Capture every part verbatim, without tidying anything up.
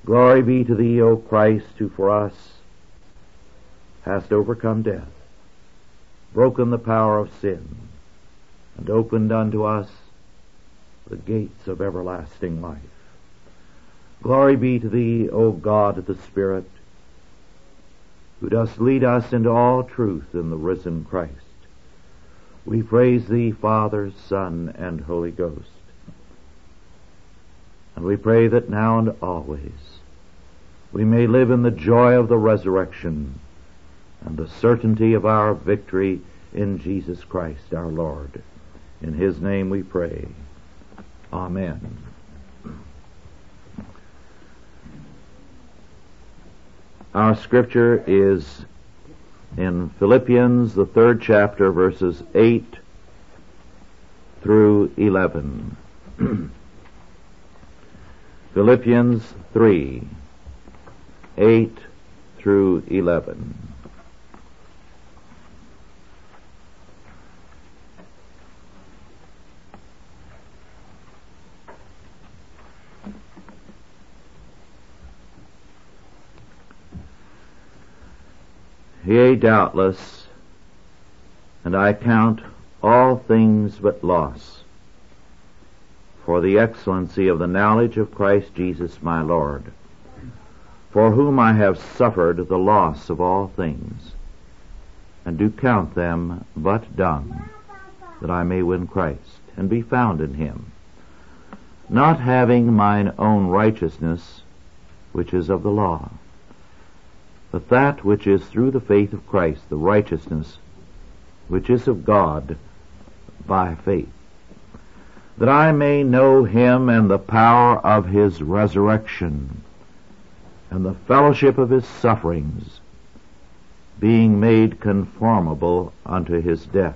Glory be to thee, O Christ, who for us hast overcome death, broken the power of sin, and opened unto us the gates of everlasting life. Glory be to thee, O God the Spirit, who dost lead us into all truth in the risen Christ. We praise thee, Father, Son, and Holy Ghost. And we pray that now and always we may live in the joy of the resurrection and the certainty of our victory in Jesus Christ our Lord. In his name we pray. Amen. Our scripture is in Philippians, the third chapter, verses eight through eleven. Philippians three, eight through eleven. Yea, doubtless, and I count all things but loss, for the excellency of the knowledge of Christ Jesus my Lord, for whom I have suffered the loss of all things, and do count them but dung, that I may win Christ, and be found in him, not having mine own righteousness, which is of the law, but that which is through the faith of Christ, the righteousness which is of God by faith, that I may know him and the power of his resurrection, and the fellowship of his sufferings, being made conformable unto his death,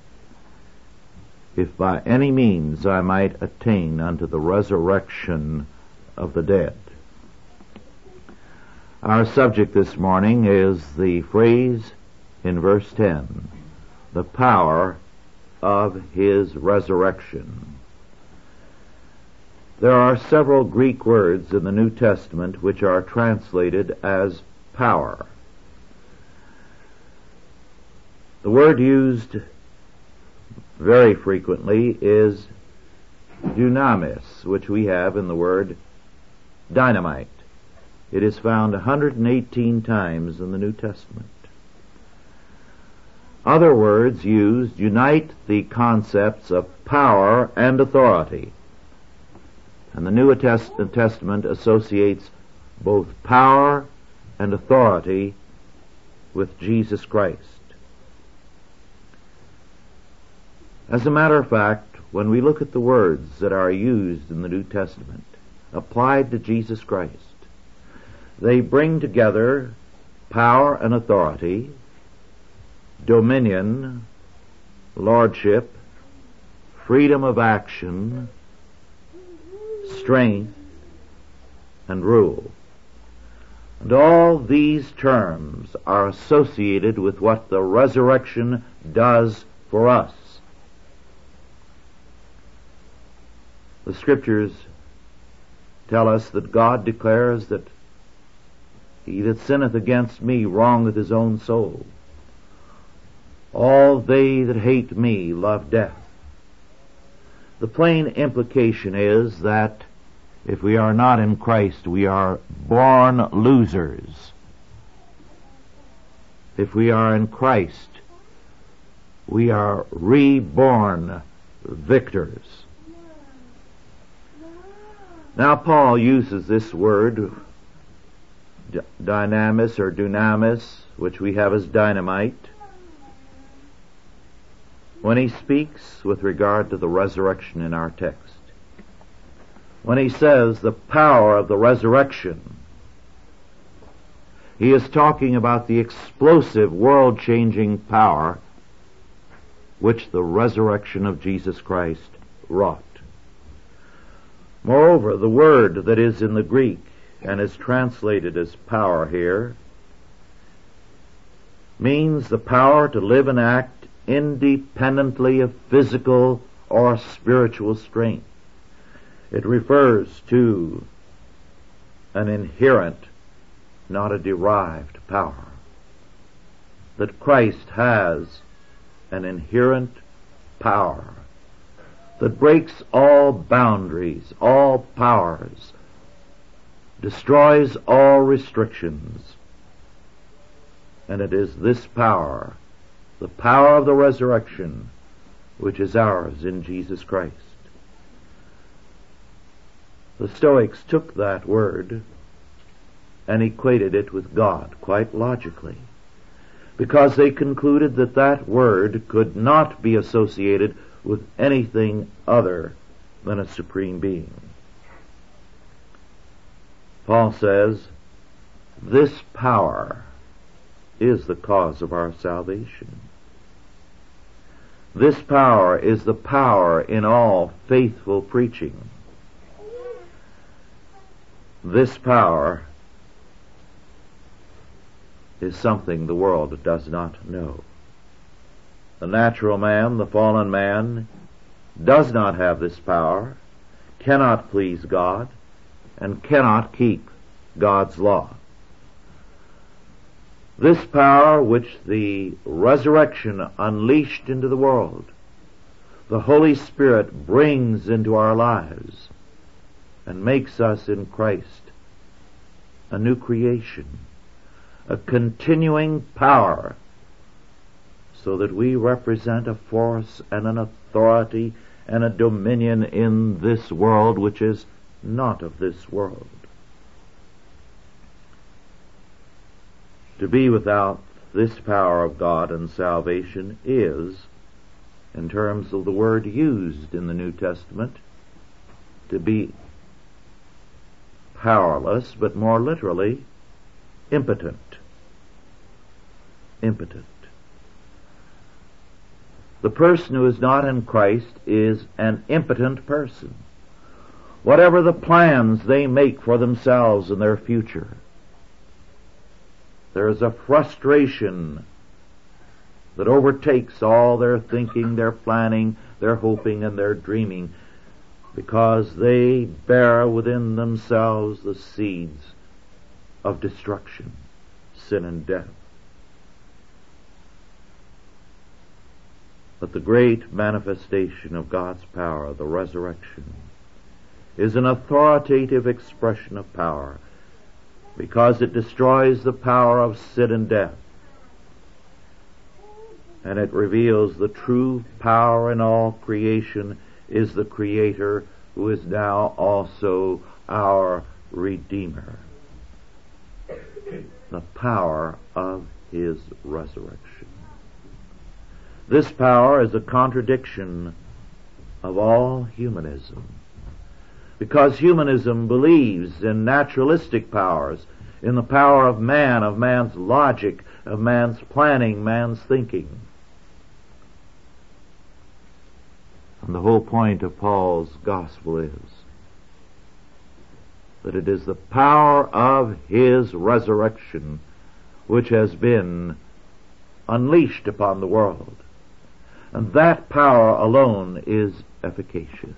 if by any means I might attain unto the resurrection of the dead. Our subject this morning is the phrase in verse ten, the power of his resurrection. There are several Greek words in the New Testament which are translated as power. The word used very frequently is dunamis, which we have in the word dynamite. It is found one hundred eighteen times in the New Testament. Other words used unite the concepts of power and authority, and the New Testament associates both power and authority with Jesus Christ. As a matter of fact, when we look at the words that are used in the New Testament, applied to Jesus Christ, they bring together power and authority, dominion, lordship, freedom of action, strength, and rule. And all these terms are associated with what the resurrection does for us. The Scriptures tell us that God declares that he that sinneth against me wrongeth his own soul. All they that hate me love death. The plain implication is that if we are not in Christ, we are born losers. If we are in Christ, we are reborn victors. Now Paul uses this word dynamis or dunamis, which we have as dynamite, when he speaks with regard to the resurrection in our text. When he says the power of the resurrection, he is talking about the explosive, world-changing power which the resurrection of Jesus Christ wrought. Moreover, the word that is in the Greek and is translated as power here means the power to live and act independently of physical or spiritual strength. It refers to an inherent, not a derived power. That Christ has an inherent power that breaks all boundaries, all powers, destroys all restrictions. And it is this power, the power of the resurrection, which is ours in Jesus Christ. The Stoics took that word and equated it with God, quite logically, because they concluded that that word could not be associated with anything other than a supreme being. Paul says, this power is the cause of our salvation. This power is the power in all faithful preaching. This power is something the world does not know. The natural man, the fallen man, does not have this power, cannot please God, and cannot keep God's law. This power which the resurrection unleashed into the world, the Holy Spirit brings into our lives and makes us in Christ a new creation, a continuing power, so that we represent a force and an authority and a dominion in this world which is not of this world. To be without this power of God and salvation is, in terms of the word used in the New Testament, to be powerless, but more literally, impotent. Impotent. The person who is not in Christ is an impotent person. Whatever the plans they make for themselves and their future, there is a frustration that overtakes all their thinking, their planning, their hoping, and their dreaming, because they bear within themselves the seeds of destruction, sin, and death. But the great manifestation of God's power, the resurrection, is an authoritative expression of power, because it destroys the power of sin and death, and it reveals the true power in all creation is the Creator, who is now also our Redeemer. The power of His resurrection. This power is a contradiction of all humanism, because humanism believes in naturalistic powers, in the power of man, of man's logic, of man's planning, man's thinking. And the whole point of Paul's gospel is that it is the power of His resurrection which has been unleashed upon the world. And that power alone is efficacious.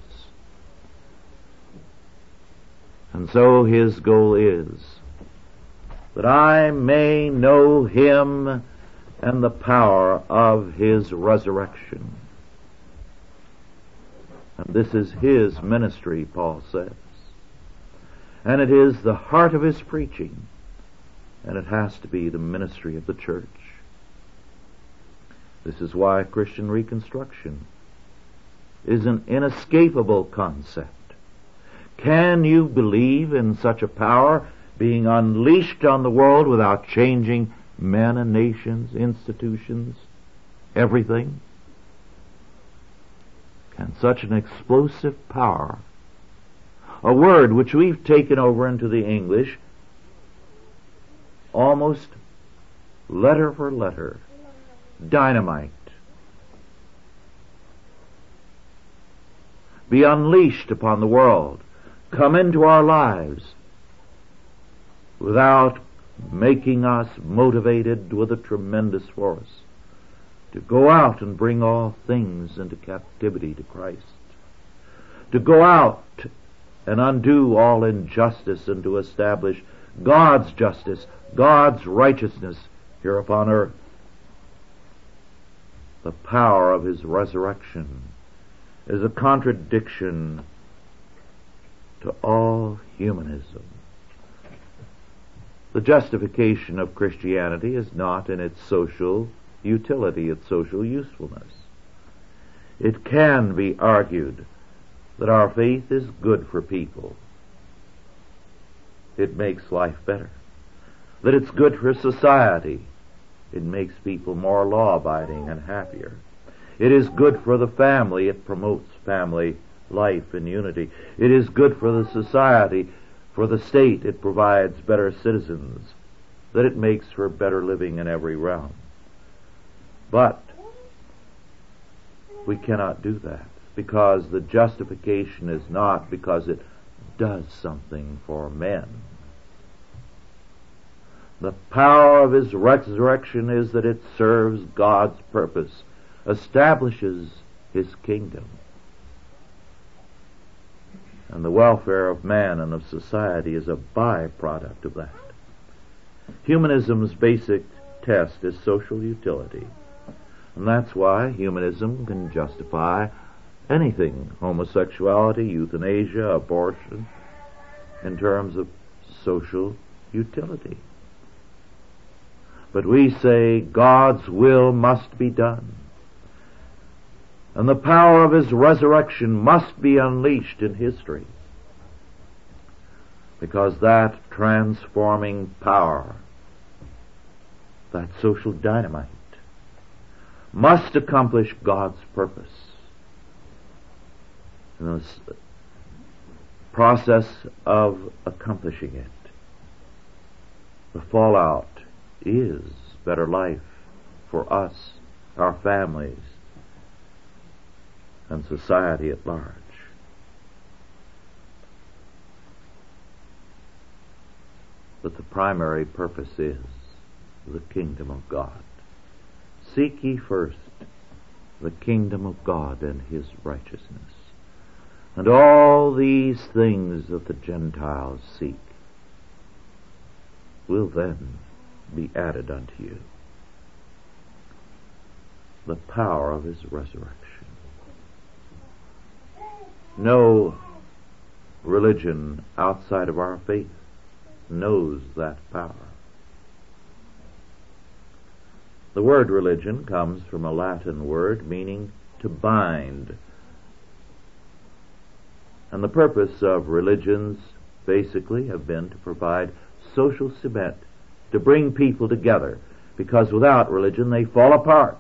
And so his goal is that I may know Him and the power of His resurrection. And this is His ministry, Paul says. And it is the heart of His preaching. And it has to be the ministry of the church. This is why Christian reconstruction is an inescapable concept. Can you believe in such a power being unleashed on the world without changing men and nations, institutions, everything? Can such an explosive power, a word which we've taken over into the English, almost letter for letter, dynamite, be unleashed upon the world, come into our lives without making us motivated with a tremendous force to go out and bring all things into captivity to Christ, to go out and undo all injustice and to establish God's justice, God's righteousness here upon earth. The power of his resurrection is a contradiction to all humanism. The justification of Christianity is not in its social utility, its social usefulness. It can be argued that our faith is good for people. It makes life better. That it's good for society. It makes people more law-abiding and happier. It is good for the family. It promotes family life and unity. It is good for the society. For the state, it provides better citizens. That it makes for better living in every realm. But we cannot do that, because the justification is not because it does something for men. The power of his resurrection is that it serves God's purpose, establishes his kingdom. And the welfare of man and of society is a byproduct of that. Humanism's basic test is social utility. And that's why humanism can justify anything, homosexuality, euthanasia, abortion, in terms of social utility. But we say God's will must be done. And the power of his resurrection must be unleashed in history. Because that transforming power, that social dynamite, must accomplish God's purpose. In the process of accomplishing it, the fallout is better life for us, our families, and society at large. But the primary purpose is the kingdom of God. Seek ye first the kingdom of God and his righteousness, and all these things that the Gentiles seek will then be added unto you. The power of his resurrection. No religion outside of our faith knows that power. The word religion comes from a Latin word meaning to bind. And the purpose of religions basically have been to provide social cement, to bring people together, because without religion they fall apart.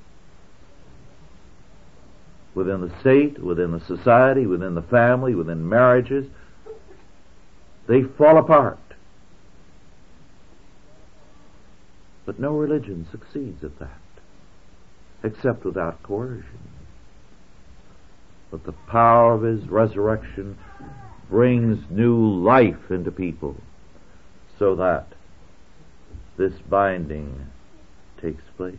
Within the state, within the society, within the family, within marriages, they fall apart. But no religion succeeds at that, except without coercion. But the power of his resurrection brings new life into people, so that this binding takes place.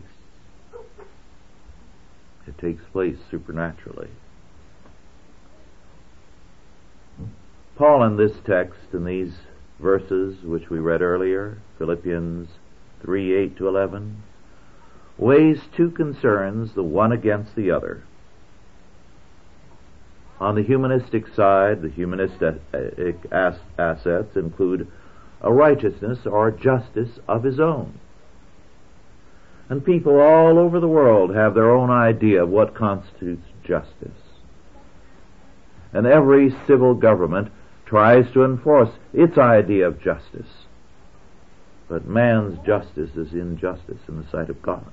It takes place supernaturally. Paul in this text, in these verses which we read earlier, Philippians three, eight to eleven, weighs two concerns, the one against the other. On the humanistic side, the humanistic assets include a righteousness or justice of his own. And people all over the world have their own idea of what constitutes justice. And every civil government tries to enforce its idea of justice. But man's justice is injustice in the sight of God.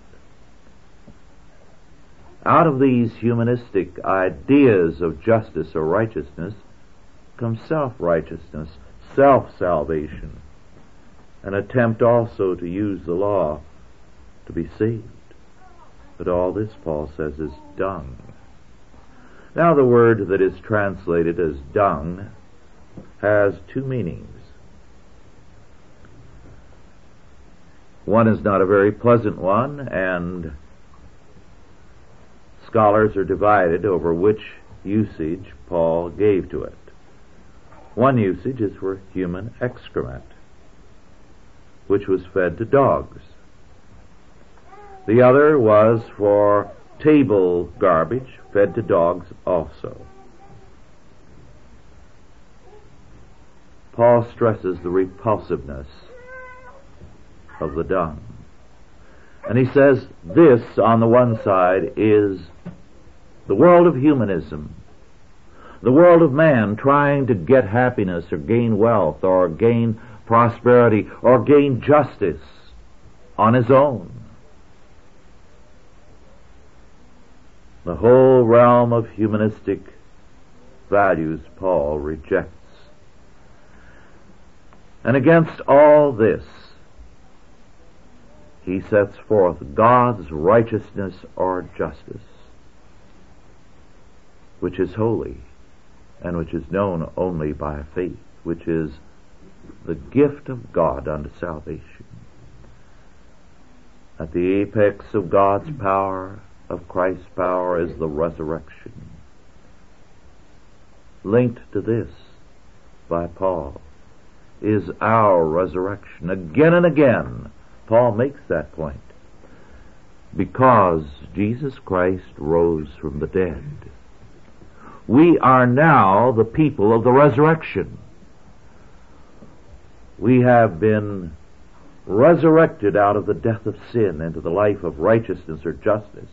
Out of these humanistic ideas of justice or righteousness comes self-righteousness, self-salvation, an attempt also to use the law to be saved. But all this, Paul says, is dung. Now the word that is translated as dung has two meanings. One is not a very pleasant one, and scholars are divided over which usage Paul gave to it. One usage is for human excrement, which was fed to dogs. The other was for table garbage, fed to dogs also. Paul stresses the repulsiveness of the dung. And he says this, on the one side, is the world of humanism, the world of man trying to get happiness or gain wealth or gain prosperity or gain justice on his own. The whole realm of humanistic values Paul rejects. And against all this, he sets forth God's righteousness or justice, which is holy and which is known only by faith, which is the gift of God unto salvation. At the apex of God's power, of Christ's power, is the resurrection. Linked to this by Paul is our resurrection. Again and again, Paul makes that point. Because Jesus Christ rose from the dead, we are now the people of the resurrection. We have been resurrected out of the death of sin into the life of righteousness or justice.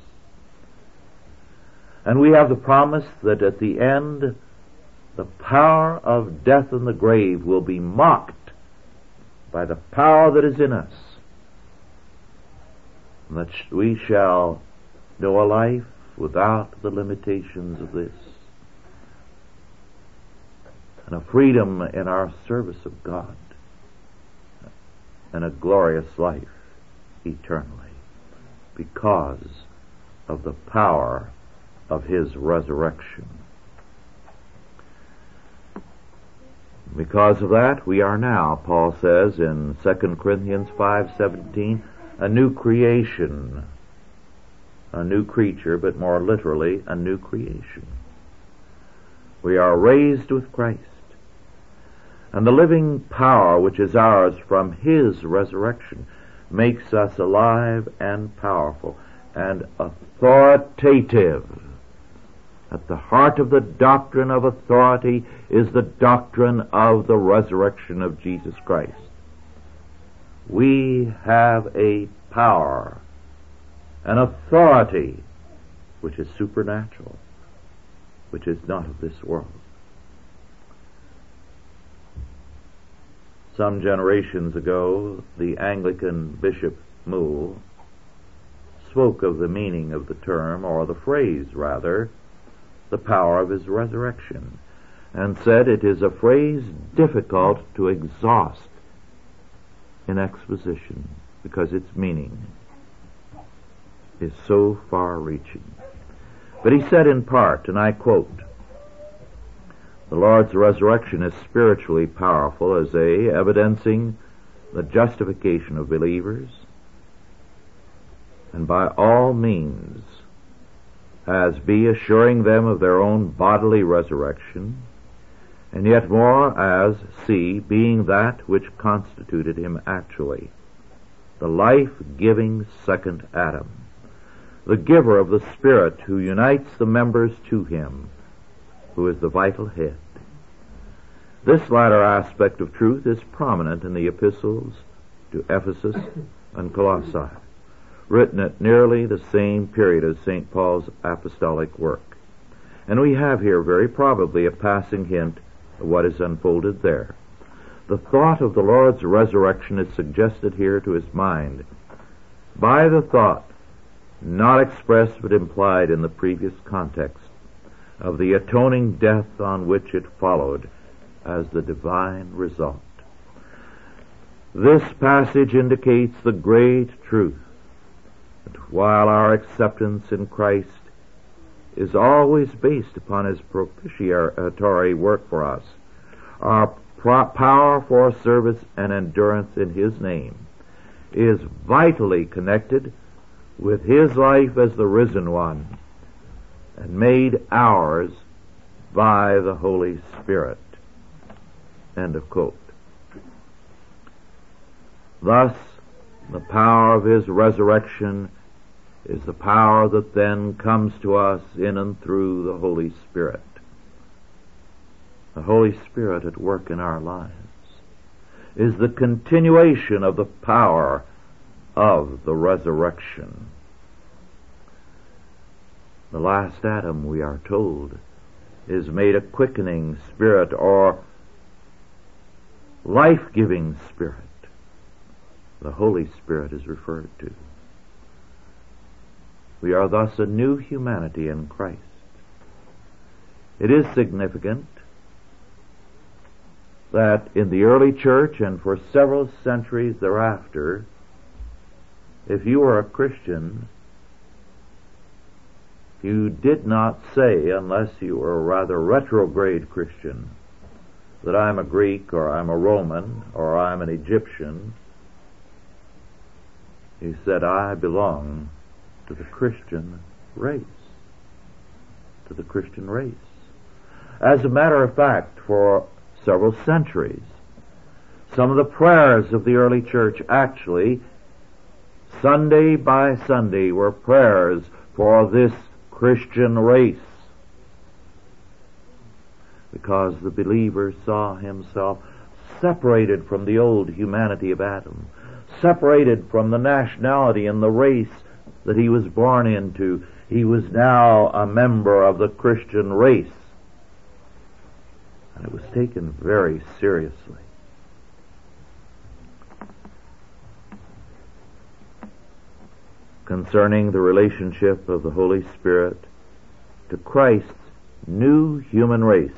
And we have the promise that at the end, the power of death and the grave will be mocked by the power that is in us, and that we shall know a life without the limitations of this, and a freedom in our service of God, and a glorious life eternally, because of the power of his resurrection. Because of that, we are now, Paul says in Second Corinthians five seventeen, a new creation, a new creature, but more literally, a new creation. We are raised with Christ, and the living power which is ours from his resurrection makes us alive and powerful and authoritative. At the heart of the doctrine of authority is the doctrine of the resurrection of Jesus Christ. We have a power, an authority, which is supernatural, which is not of this world. Some generations ago, the Anglican Bishop Moule spoke of the meaning of the term, or the phrase rather, the power of his resurrection, and said it is a phrase difficult to exhaust in exposition because its meaning is so far-reaching. But he said in part, and I quote, "The Lord's resurrection is spiritually powerful as a evidencing the justification of believers, and by all means as B, assuring them of their own bodily resurrection, and yet more as C, being that which constituted him actually, the life-giving second Adam, the giver of the Spirit who unites the members to him, who is the vital head." This latter aspect of truth is prominent in the epistles to Ephesus and Colossae, written at nearly the same period as Saint Paul's apostolic work. And we have here very probably a passing hint of what is unfolded there. The thought of the Lord's resurrection is suggested here to his mind by the thought, not expressed but implied in the previous context, of the atoning death on which it followed as the divine result. This passage indicates the great truth that while our acceptance in Christ is always based upon his propitiatory work for us, our pro- power for service and endurance in his name is vitally connected with his life as the risen one and made ours by the Holy Spirit. End of quote. Thus, the power of his resurrection is the power that then comes to us in and through the Holy Spirit. The Holy Spirit at work in our lives is the continuation of the power of the resurrection. The last Adam, we are told, is made a quickening spirit or life-giving spirit. The Holy Spirit is referred to. We are thus a new humanity in Christ. It is significant that in the early church and for several centuries thereafter, if you were a Christian, you did not say, unless you were a rather retrograde Christian, that I'm a Greek or I'm a Roman or I'm an Egyptian. He said, I belong to the Christian race. To the Christian race. As a matter of fact, for several centuries, some of the prayers of the early church actually, Sunday by Sunday, were prayers for this Christian race, because the believer saw himself separated from the old humanity of Adam, separated from the nationality and the race that he was born into. He was now a member of the Christian race, and it was taken very seriously. Concerning the relationship of the Holy Spirit to Christ's new human race,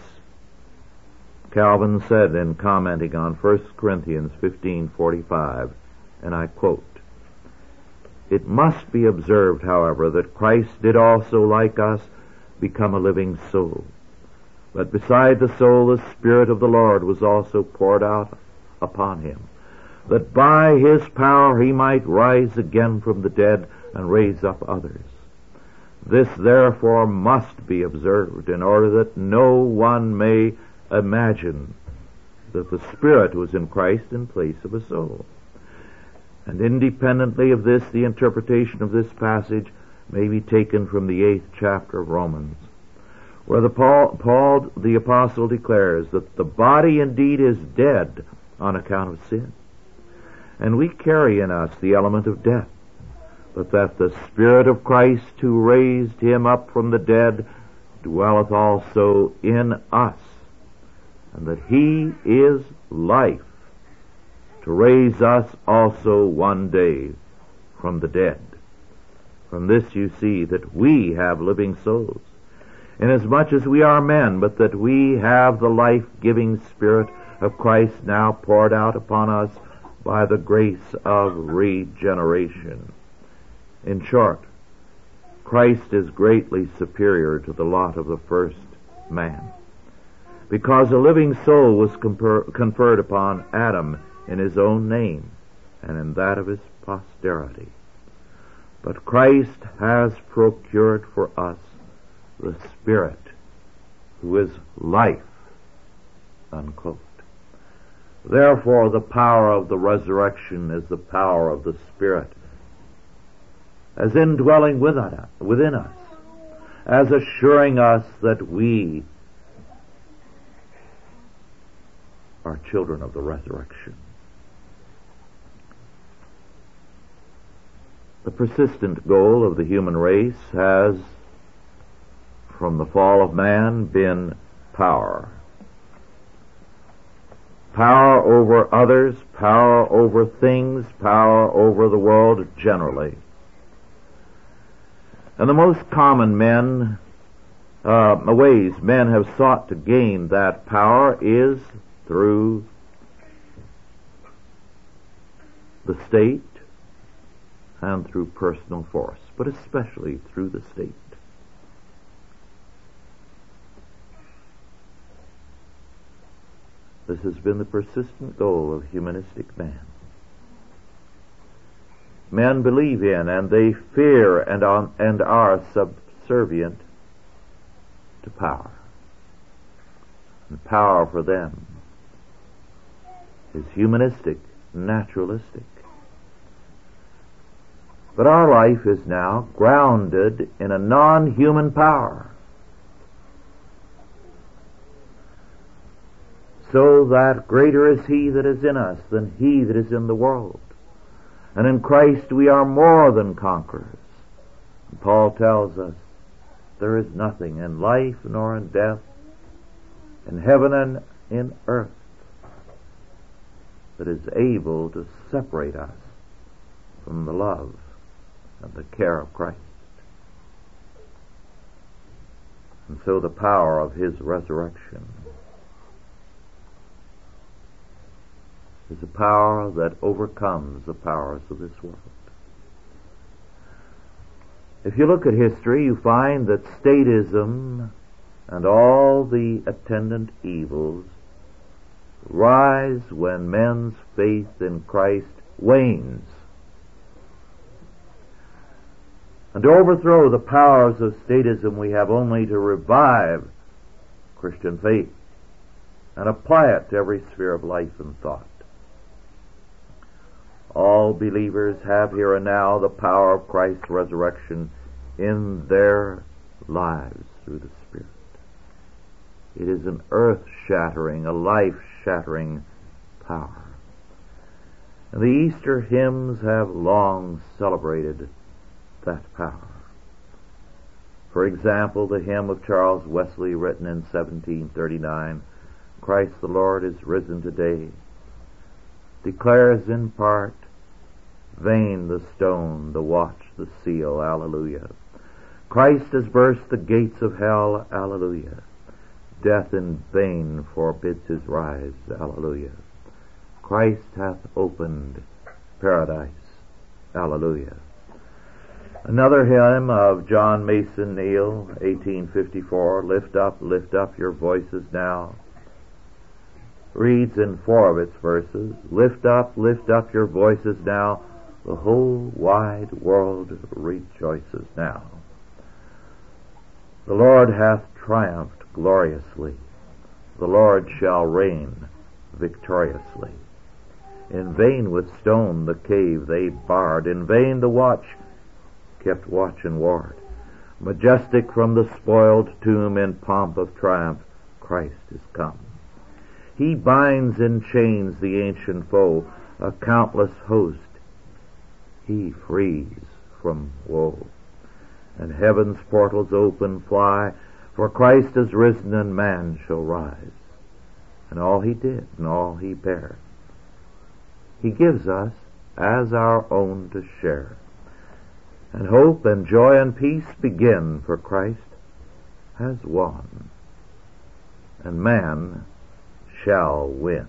Calvin said in commenting on First Corinthians fifteen forty-five, and I quote, "It must be observed, however, that Christ did also, like us, become a living soul. But beside the soul, the Spirit of the Lord was also poured out upon him, that by his power he might rise again from the dead and raise up others. This therefore must be observed, in order that no one may imagine that the Spirit was in Christ in place of a soul. And independently of this, the interpretation of this passage may be taken from the eighth chapter of Romans, where the Paul, Paul the Apostle declares that the body indeed is dead on account of sin, and we carry in us the element of death, but that the Spirit of Christ, who raised him up from the dead, dwelleth also in us, and that he is life, to raise us also one day from the dead. From this you see that we have living souls, inasmuch as we are men, but that we have the life-giving Spirit of Christ now poured out upon us by the grace of regeneration." In short, Christ is greatly superior to the lot of the first man, because a living soul was confer- conferred upon Adam in his own name and in that of his posterity. But Christ has procured for us the Spirit, who is life. Unquote. Therefore, the power of the resurrection is the power of the Spirit, as indwelling within us, as assuring us that we are children of the resurrection. The persistent goal of the human race has, from the fall of man, been power. Power over others, power over things, power over the world generally. And the most common men, uh, ways men have sought to gain that power is through the state and through personal force, but especially through the state. This has been the persistent goal of humanistic man. Men believe in and they fear and, on, and are subservient to power. And power for them is humanistic, naturalistic. But our life is now grounded in a non-human power, so that greater is He that is in us than he that is in the world. And in Christ we are more than conquerors. And Paul tells us, there is nothing in life nor in death, in heaven and in earth, that is able to separate us from the love and the care of Christ. And so the power of His resurrection is a power that overcomes the powers of this world. If you look at history, you find that statism and all the attendant evils rise when men's faith in Christ wanes. And to overthrow the powers of statism, we have only to revive Christian faith and apply it to every sphere of life and thought. All believers have here and now the power of Christ's resurrection in their lives through the Spirit. It is an earth-shattering, a life-shattering power. And the Easter hymns have long celebrated that power. For example, the hymn of Charles Wesley, written in seventeen thirty-nine, Christ the Lord is risen today, declares in part, vain the stone, the watch, the seal, alleluia. Christ has burst the gates of hell, alleluia. Death in vain forbids his rise, alleluia. Christ hath opened paradise, alleluia. Another hymn of John Mason Neal, eighteen fifty-four, Lift up, lift up your voices now, reads in four of its verses, Lift up, lift up your voices now, the whole wide world rejoices now. The Lord hath triumphed gloriously. The Lord shall reign victoriously. In vain with stone the cave they barred, in vain the watch kept watch and ward. Majestic from the spoiled tomb in pomp of triumph, Christ is come. He binds in chains the ancient foe, a countless host He frees from woe. And heaven's portals open fly, for Christ is risen and man shall rise. And all He did and all He bare, He gives us as our own to share. And hope and joy and peace begin, for Christ has won, and man shall win.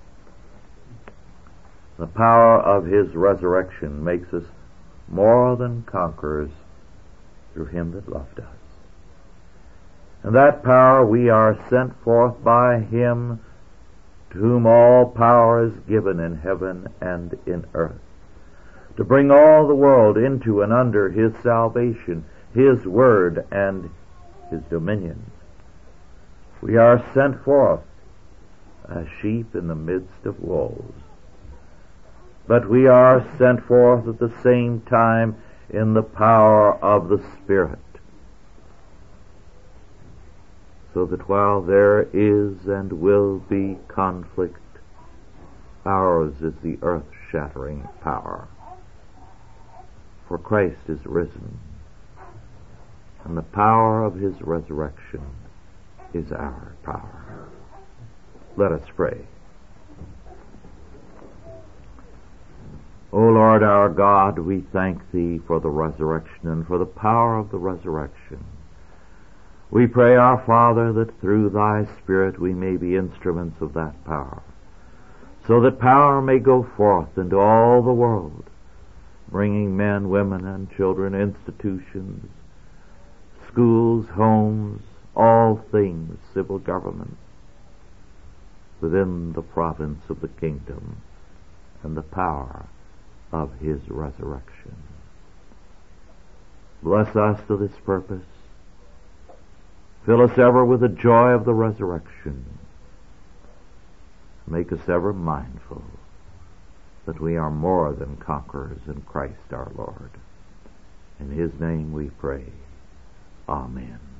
The power of His resurrection makes us more than conquerors through Him that loved us. And that power we are sent forth by Him to whom all power is given in heaven and in earth, to bring all the world into and under His salvation, His word, and His dominion. We are sent forth as sheep in the midst of wolves. But we are sent forth at the same time in the power of the Spirit, so that while there is and will be conflict, ours is the earth-shattering power. For Christ is risen, and the power of His resurrection is our power. Let us pray. O Lord our God, we thank Thee for the resurrection and for the power of the resurrection. We pray, our Father, that through Thy Spirit we may be instruments of that power, so that power may go forth into all the world, bringing men, women, and children, institutions, schools, homes, all things, civil government, within the province of the kingdom and the power of His resurrection. Bless us to this purpose. Fill us ever with the joy of the resurrection, Make us ever mindful that we are more than conquerors in Christ our Lord. In his name we pray. Amen.